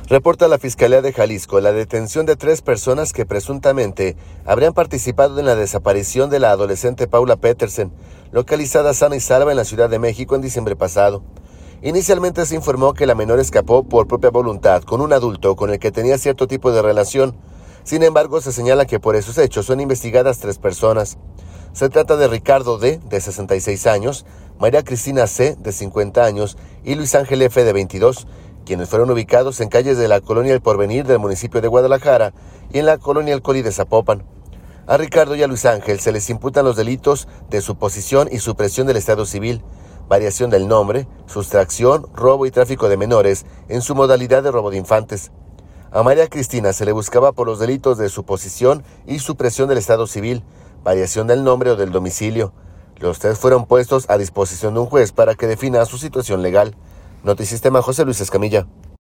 Reporta la Fiscalía de Jalisco la detención de 3 personas que presuntamente habrían participado en la desaparición de la adolescente Paula Petersen, localizada sana y salva en la Ciudad de México en diciembre pasado. Inicialmente se informó que la menor escapó por propia voluntad con un adulto con el que tenía cierto tipo de relación. Sin embargo, se señala que por esos hechos son investigadas 3 personas. Se trata de Ricardo D., de 66 años, María Cristina C., de 50 años, y Luis Ángel F., de 22, quienes fueron ubicados en calles de la colonia El Porvenir del municipio de Guadalajara y en la colonia El Coli de Zapopan. A Ricardo y a Luis Ángel se les imputan los delitos de suposición y supresión del Estado civil, variación del nombre, sustracción, robo y tráfico de menores en su modalidad de robo de infantes. A María Cristina se le buscaba por los delitos de suposición y supresión del Estado civil, variación del nombre o del domicilio. Los 3 fueron puestos a disposición de un juez para que defina su situación legal. Notisistema, José Luis Escamilla.